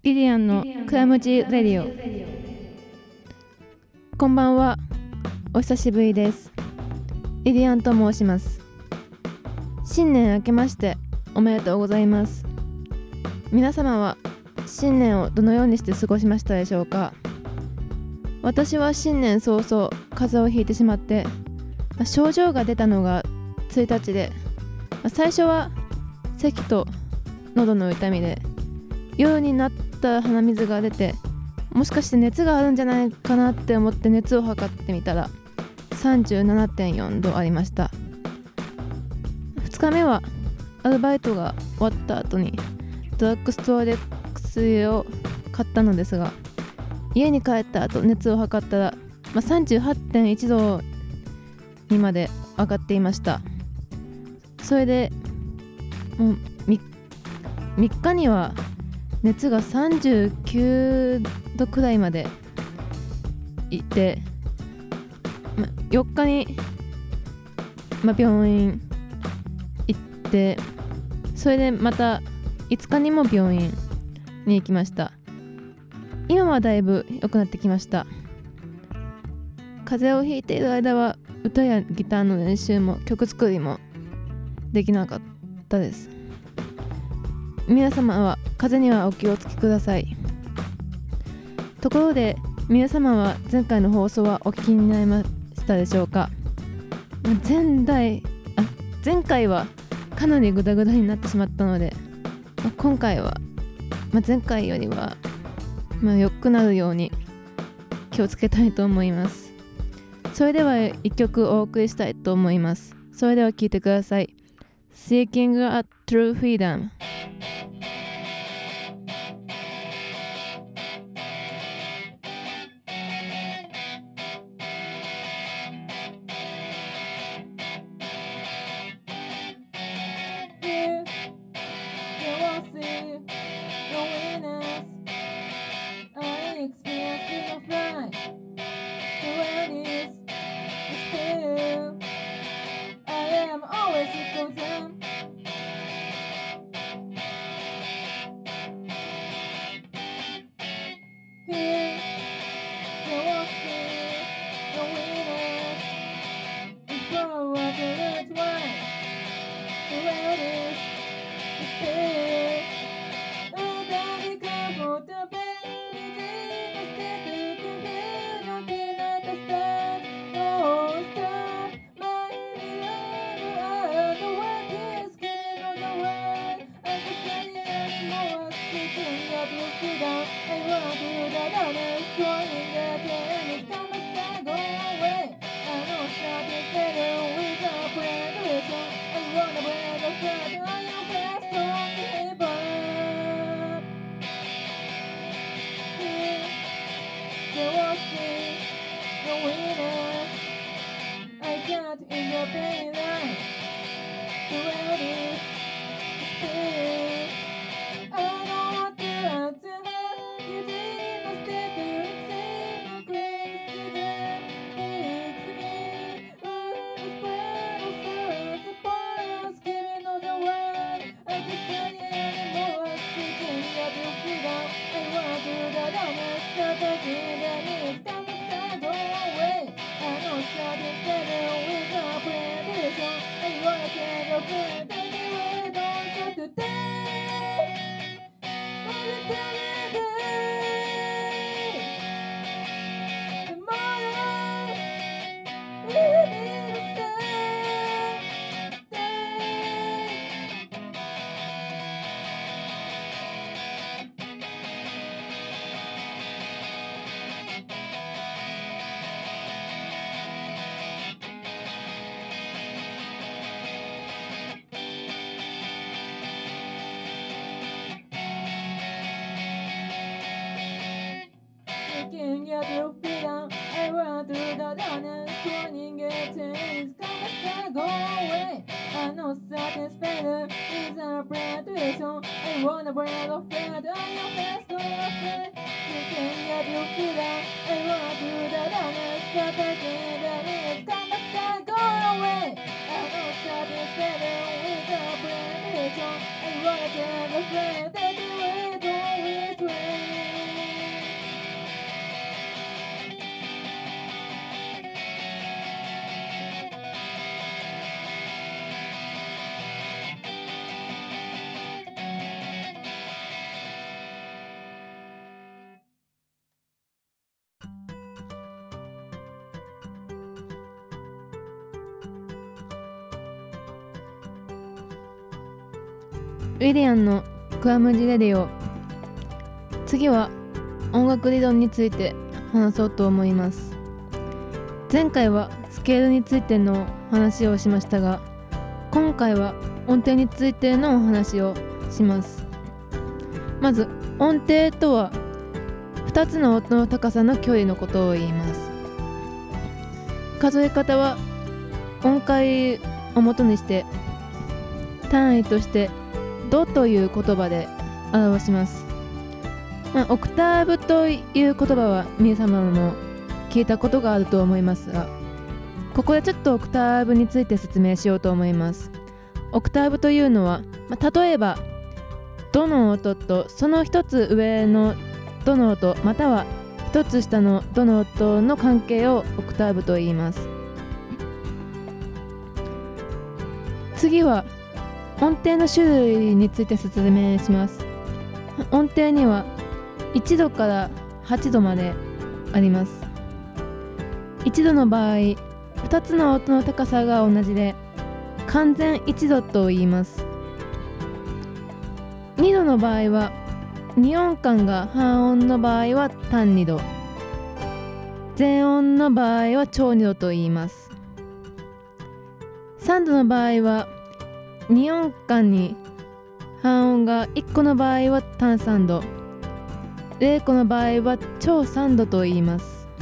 リリアンのクラムチレディオ。こんばんは、お久しぶりです。リリアンと申します。新年明けましておめでとうございます。皆様は新年をどのようにして過ごしましたでしょうか。私は新年早々風邪をひいてしまって、症状が出たのが1日で、最初は咳と喉の痛みで、夜になった鼻水が出て、もしかして熱があるんじゃないかなって思って熱を測ってみたら 37.4 度ありました。2日目はアルバイトが終わった後にドラッグストアで薬を買ったのですが、家に帰った後熱を測ったら、38.1 度にまで上がっていました。それでもう 3日には熱が39度くらいまでいって、4日に、病院行って、それでまた5日にも病院に行きました。今はだいぶ良くなってきました。風邪をひいている間は歌やギターの練習も曲作りもできなかったです。皆様は風邪にはお気をつけください。ところで皆様は前回の放送はお聞きになりましたでしょうか。前回はかなりグダグダになってしまったので、今回は、前回よりは、良くなるように気をつけたいと思います。それでは一曲お送りしたいと思います。それでは聴いてください。Seeking a True Freedom。 ウィリアンのクワムジレディオ。次は音楽理論について話そうと思います。前回はスケールについての話をしましたが、今回は音程についてのお話をします。まず音程とは2つの音の高さの距離のことを言います。数え方は音階を元にして単位としてドという言葉で表します。オクターブという言葉は皆様も聞いたことがあると思いますが、ここでちょっとオクターブについて説明しようと思います。オクターブというのは、例えばドの音とその一つ上のドの音、または一つ下のドの音の関係をオクターブと言います。次は音程の種類について説明します。音程には1度から8度まであります。1度の場合、2つの音の高さが同じで完全1度と言います。2度の場合は2音間が半音の場合は単2度、全音の場合は超2度と言います。3度の場合は2音間に半音が1個の場合は単3度、0個の場合は超3度と言います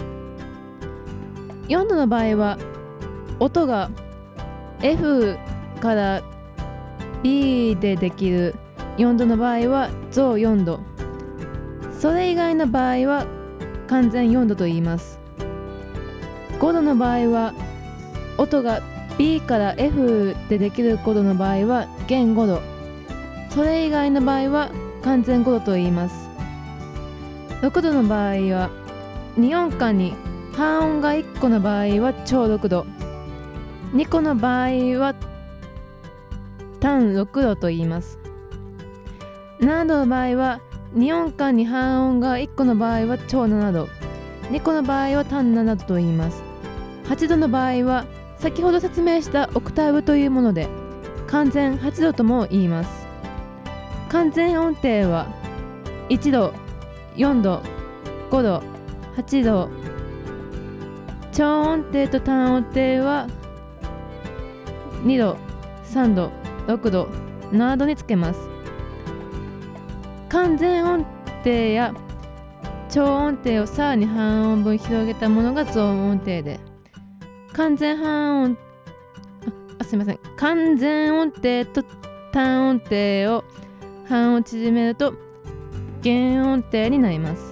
。4度の場合は音が F から B でできる4度の場合は増4度、それ以外の場合は完全4度と言います。5度の場合は音が B から F でできる5度の場合は減5度、それ以外の場合は完全5度と言います。6度の場合は2音間に半音が1個の場合は超6度、2個の場合は単6度と言います。7度の場合は2音間に半音が1個の場合は超7度、2個の場合は単7度と言います。8度の場合は先ほど説明したオクターブというもので完全8度とも言います。完全音程は1度、4度、5度、8度、超音程と単音程は2度、3度、6度、7度につけます。完全音程や超音程をさらに半音分広げたものが増音程で、完全半音完全音程と単音程を半音縮めると減音程になります。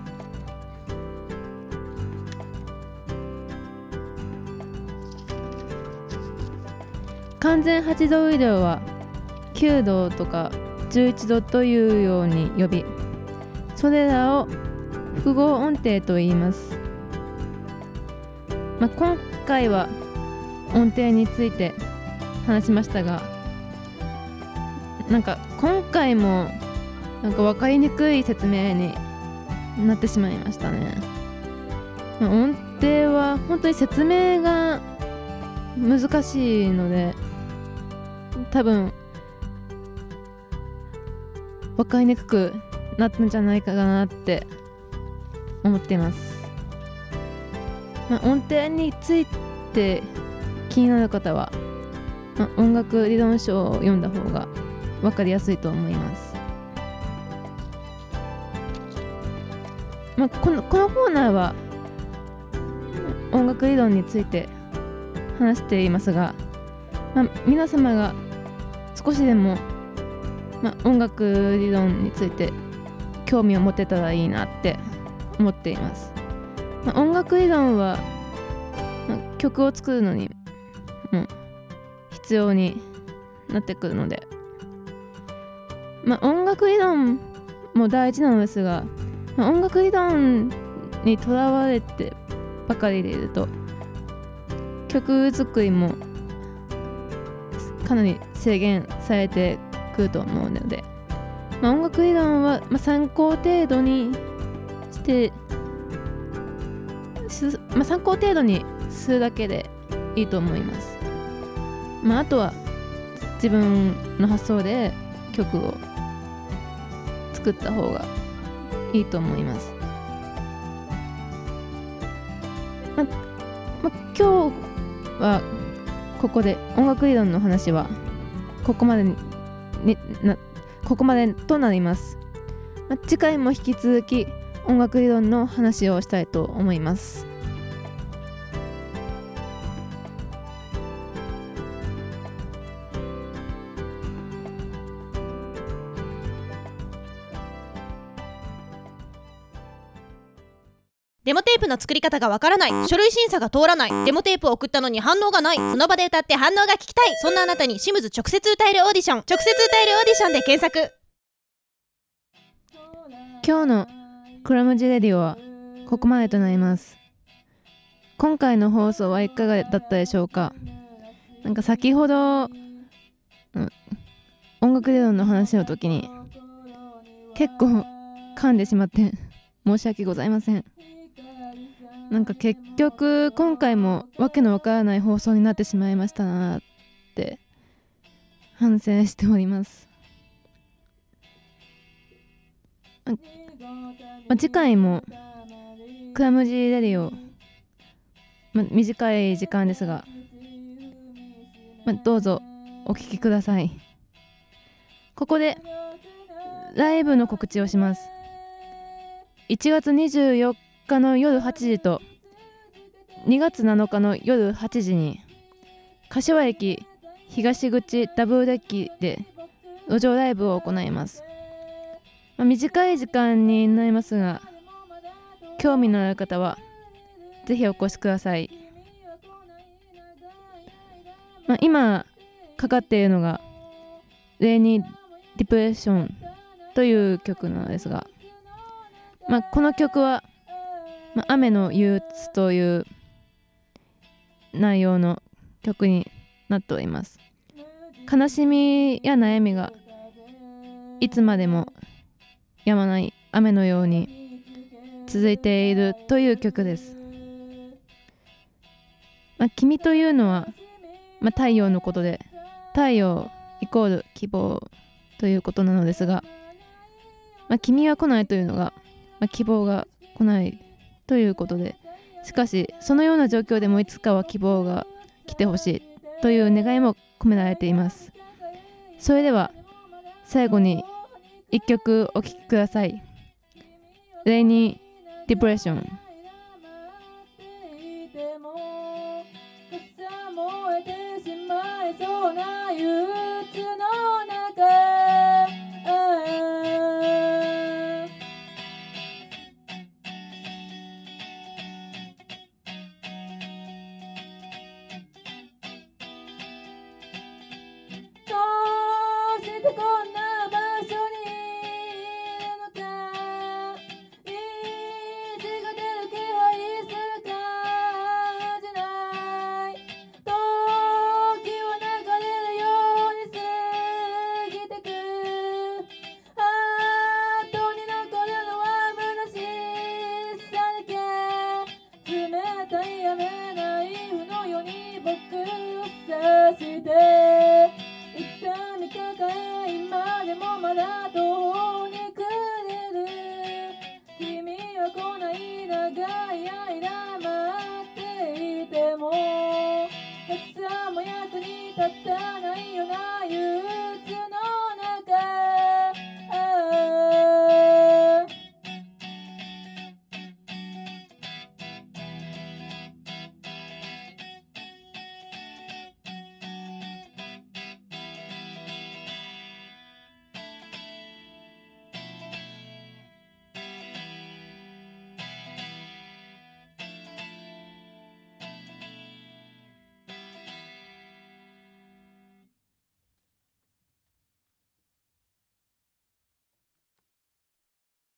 完全8度以上は9度とか11度というように呼び、それらを複合音程と言います。今回は音程について話しましたが、今回も分かりにくい説明になってしまいましたね。音程は本当に説明が難しいので、多分分かりにくくなったんじゃないかなって思っています。音程について気になる方は、音楽理論書を読んだ方が分かりやすいと思います。このコーナーは音楽理論について話していますが、皆様が少しでも、音楽理論について興味を持てたらいいなって思っています。音楽理論は、曲を作るのに必要になってくるので、音楽理論も大事なのですが、音楽理論にとらわれてばかりでいると曲作りもかなり制限されてくると思うので、音楽理論は参考程度にして参考程度にするだけでいいと思います。あとは自分の発想で曲を作った方がいいと思います。今日はここで音楽理論の話はここまでとなります。次回も引き続き音楽理論の話をしたいと思います。 デモテープの作り方がわからない、書類審査が通らない、デモテープを送ったのに反応がない、その場で歌って反応が聞きたい、そんなあなたにシムズ直接歌えるオーディション、直接歌えるオーディションで検索。 今日のクラムジレディオはここまでとなります。今回の放送はいかがだったでしょうか。なんか先ほど、音楽理論の話の時に結構噛んでしまって申し訳ございません。なんか結局今回もわけのわからない放送になってしまいましたなって反省しております。次回もクラムジーレディオ、短い時間ですが、どうぞお聞きください。ここでライブの告知をします。1月24日の夜8時と2月7日の夜8時に柏駅東口ダブルデッキで路上ライブを行います。短い時間になりますが、興味のある方はぜひお越しください。今かかっているのがレイニー・ディプレッションという曲なのですが、この曲は、雨の憂鬱という内容の曲になっております。悲しみや悩みがいつまでも止まない雨のように続いているという曲です。君というのは、太陽のことで、太陽イコール希望ということなのですが、君が来ないというのが、希望が来ないということで、しかしそのような状況でもいつかは希望が来てほしいという願いも込められています。それでは最後に一曲お聴きください。レイニー・ディプレッション。